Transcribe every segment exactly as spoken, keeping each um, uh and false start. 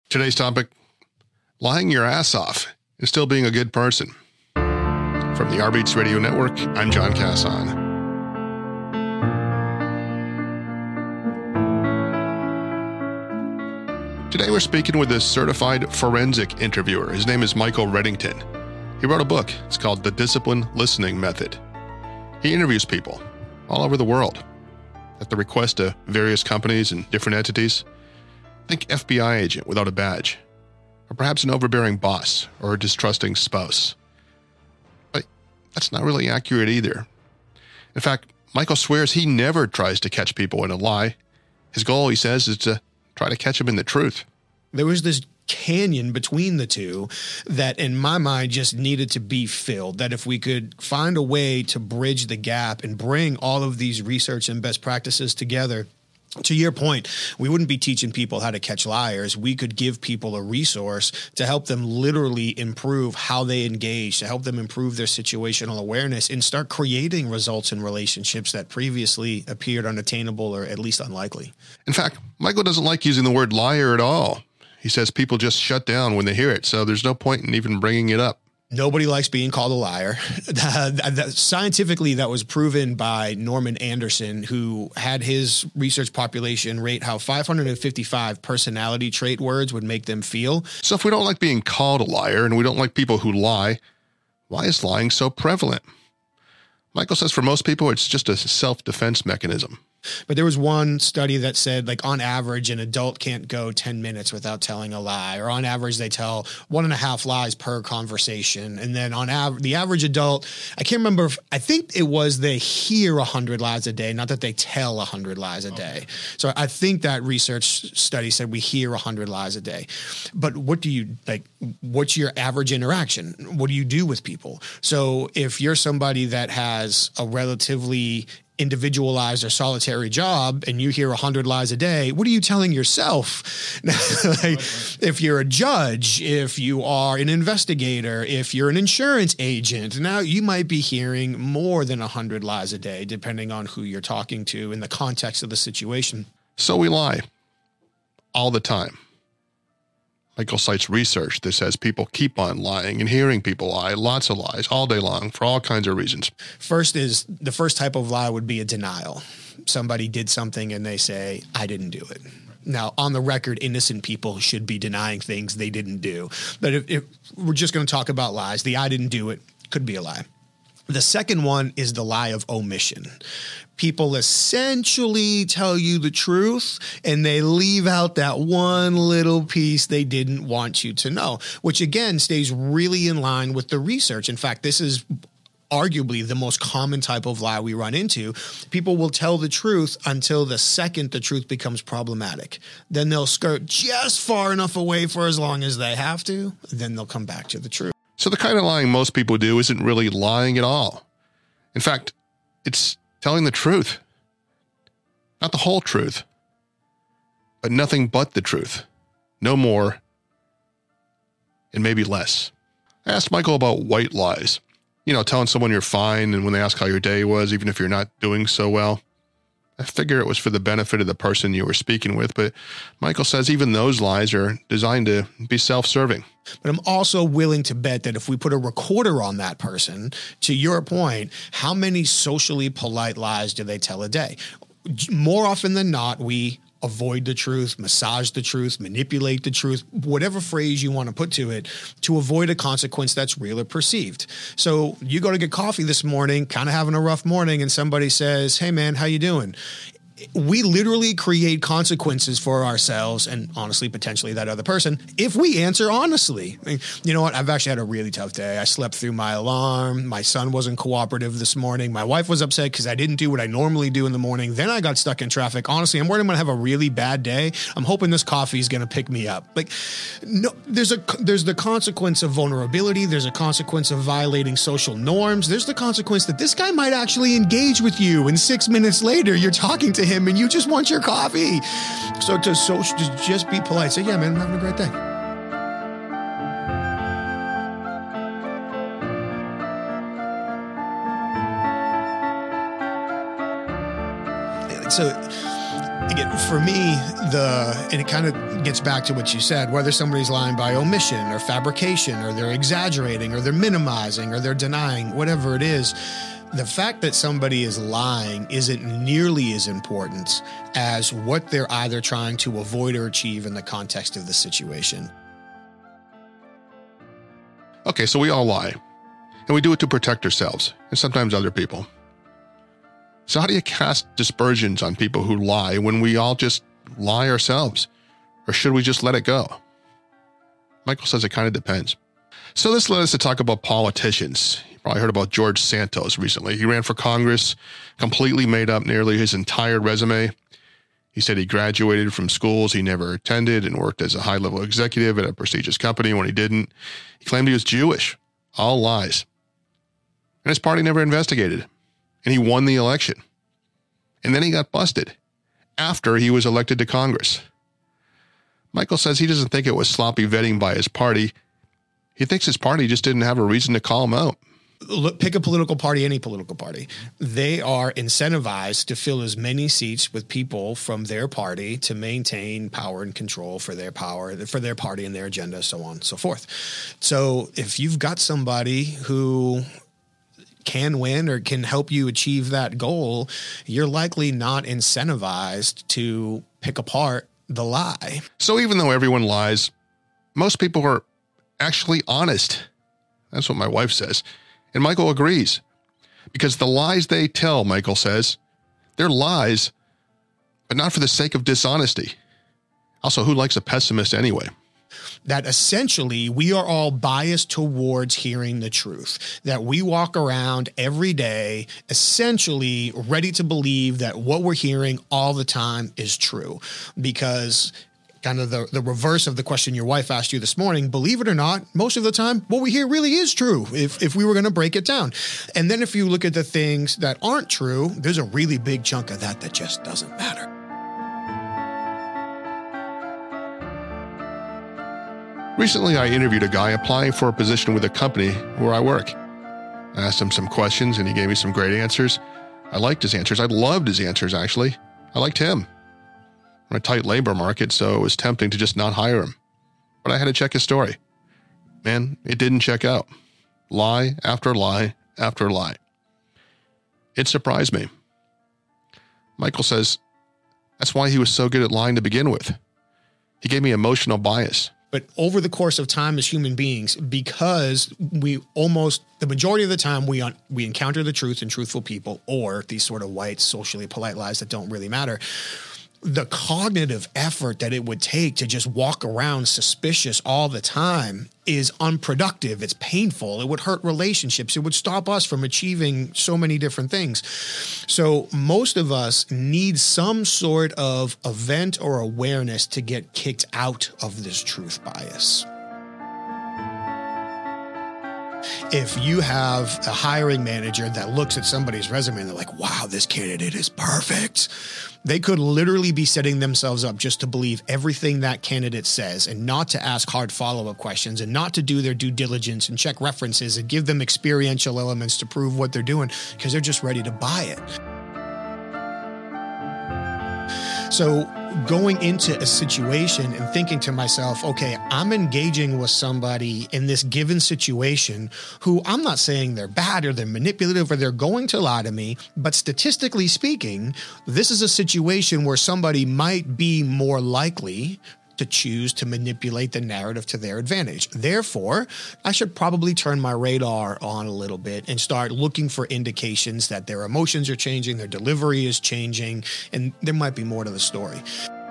Today's topic, lying your ass off and still being a good person. From the R Beats Radio Network, I'm John Casson. Today we're speaking with a certified forensic interviewer. His name is Michael Reddington. He wrote a book. It's called The Disciplined Listening Method. He interviews people all over the world at the request of various companies and different entities. Think F B I agent without a badge, or perhaps an overbearing boss or a distrusting spouse. But that's not really accurate either. In fact, Michael swears he never tries to catch people in a lie. His goal, he says, is to try to catch them in the truth. There was this canyon between the two that in my mind just needed to be filled, that if we could find a way to bridge the gap and bring all of these research and best practices together. To your point, we wouldn't be teaching people how to catch liars. We could give people a resource to help them literally improve how they engage, to help them improve their situational awareness and start creating results in relationships that previously appeared unattainable or at least unlikely. In fact, Michael doesn't like using the word liar at all. He says people just shut down when they hear it, so there's no point in even bringing it up. Nobody likes being called a liar. Scientifically, that was proven by Norman Anderson, who had his research population rate how five hundred fifty-five personality trait words would make them feel. So if we don't like being called a liar and we don't like people who lie, why is lying so prevalent? Michael says for most people, it's just a self-defense mechanism. But there was one study that said, like, on average, an adult can't go ten minutes without telling a lie, or on average, they tell one and a half lies per conversation. And then on average, the average adult, I can't remember, if, I think it was they hear a hundred lies a day, not that they tell a hundred lies a day. So I think that research study said we hear a hundred lies a day. But what do you, like, what's your average interaction? What do you do with people? So if you're somebody that has a relatively individualized or solitary job and you hear a hundred lies a day, what are you telling yourself? Like, if you're a judge, if you are an investigator, if you're an insurance agent, now you might be hearing more than a hundred lies a day, depending on who you're talking to in the context of the situation. So we lie all the time. Michael cites research that says people keep on lying and hearing people lie, lots of lies all day long for all kinds of reasons. First is, the first type of lie would be a denial. Somebody did something and they say, I didn't do it. Now, on the record, innocent people should be denying things they didn't do. But if, if we're just going to talk about lies, the I didn't do it could be a lie. The second one is the lie of omission. People essentially tell you the truth and they leave out that one little piece they didn't want you to know, which again stays really in line with the research. In fact, this is arguably the most common type of lie we run into. People will tell the truth until the second the truth becomes problematic. Then they'll skirt just far enough away for as long as they have to. Then they'll come back to the truth. So the kind of lying most people do isn't really lying at all. In fact, it's telling the truth. Not the whole truth, but nothing but the truth. No more, and maybe less. I asked Michael about white lies. You know, telling someone you're fine, and when they ask how your day was, even if you're not doing so well. I figure it was for the benefit of the person you were speaking with, but Michael says even those lies are designed to be self-serving. But I'm also willing to bet that if we put a recorder on that person, to your point, how many socially polite lies do they tell a day? More often than not, we avoid the truth, massage the truth, manipulate the truth, whatever phrase you want to put to it, to avoid a consequence that's real or perceived. So you go to get coffee this morning, kind of having a rough morning, and somebody says, hey man, how you doing? We literally create consequences for ourselves and honestly, potentially that other person, if we answer honestly. I mean, you know what? I've actually had a really tough day. I slept through my alarm. My son wasn't cooperative this morning. My wife was upset because I didn't do what I normally do in the morning. Then I got stuck in traffic. Honestly, I'm worried I'm going to have a really bad day. I'm hoping this coffee is going to pick me up. Like, no, there's a, there's the consequence of vulnerability. There's a consequence of violating social norms. There's the consequence that this guy might actually engage with you. And six minutes later, you're talking to him and you just want your coffee. So to social, to just be polite. Say, yeah, man, I'm having a great day. So again, for me, the and it kind of gets back to what you said, whether somebody's lying by omission or fabrication, or they're exaggerating, or they're minimizing, or they're denying, whatever it is, the fact that somebody is lying isn't nearly as important as what they're either trying to avoid or achieve in the context of the situation. Okay, so we all lie, and we do it to protect ourselves and sometimes other people. So how do you cast dispersions on people who lie when we all just lie ourselves? Or should we just let it go? Michael says it kind of depends. So this led us to talk about politicians. You probably heard about George Santos recently. He ran for Congress, completely made up nearly his entire resume. He said he graduated from schools he never attended and worked as a high-level executive at a prestigious company when he didn't. He claimed he was Jewish. All lies. And his party never investigated. And he won the election. And then he got busted after he was elected to Congress. Michael says he doesn't think it was sloppy vetting by his party. He thinks his party just didn't have a reason to call him out. Look, pick a political party, any political party. They are incentivized to fill as many seats with people from their party to maintain power and control for their power, for their party and their agenda, so on and so forth. So if you've got somebody who can win or can help you achieve that goal, you're likely not incentivized to pick apart the lie. So even though everyone lies, most people are actually honest. That's what my wife says. And Michael agrees. Because the lies they tell, Michael says, they're lies, but not for the sake of dishonesty. Also, who likes a pessimist anyway? That essentially we are all biased towards hearing the truth, that we walk around every day essentially ready to believe that what we're hearing all the time is true, because kind of the, the reverse of the question your wife asked you this morning, believe it or not, most of the time what we hear really is true if, if we were going to break it down. And then if you look at the things that aren't true, there's a really big chunk of that that just doesn't matter. Recently, I interviewed a guy applying for a position with a company where I work. I asked him some questions and he gave me some great answers. I liked his answers. I loved his answers, actually. I liked him. We're in a tight labor market, so it was tempting to just not hire him. But I had to check his story. Man, it didn't check out. Lie after lie after lie. It surprised me. Michael says that's why he was so good at lying to begin with. He gave me emotional bias. But over the course of time as human beings, because we almost, the majority of the time we un, we encounter the truth in truthful people, or these sort of white, socially polite lies that don't really matter, the cognitive effort that it would take to just walk around suspicious all the time is unproductive. It's painful. It would hurt relationships. It would stop us from achieving so many different things. So most of us need some sort of event or awareness to get kicked out of this truth bias. If you have a hiring manager that looks at somebody's resume and they're like, wow, this candidate is perfect, they could literally be setting themselves up just to believe everything that candidate says and not to ask hard follow-up questions and not to do their due diligence and check references and give them experiential elements to prove what they're doing because they're just ready to buy it. So going into a situation and thinking to myself, okay, I'm engaging with somebody in this given situation who I'm not saying they're bad or they're manipulative or they're going to lie to me, but statistically speaking, this is a situation where somebody might be more likely to choose to manipulate the narrative to their advantage. Therefore, I should probably turn my radar on a little bit and start looking for indications that their emotions are changing, their delivery is changing, and there might be more to the story.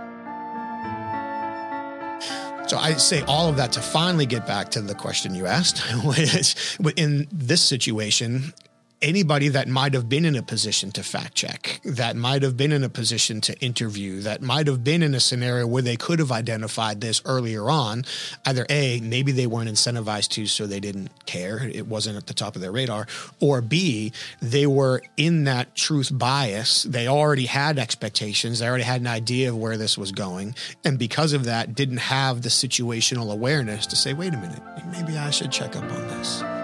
So I say all of that to finally get back to the question you asked, which in this situation, anybody that might have been in a position to fact check, that might have been in a position to interview, that might have been in a scenario where they could have identified this earlier on, either A, maybe they weren't incentivized to, so they didn't care, it wasn't at the top of their radar, or B, they were in that truth bias, they already had expectations, they already had an idea of where this was going, and because of that, didn't have the situational awareness to say, wait a minute, maybe I should check up on this.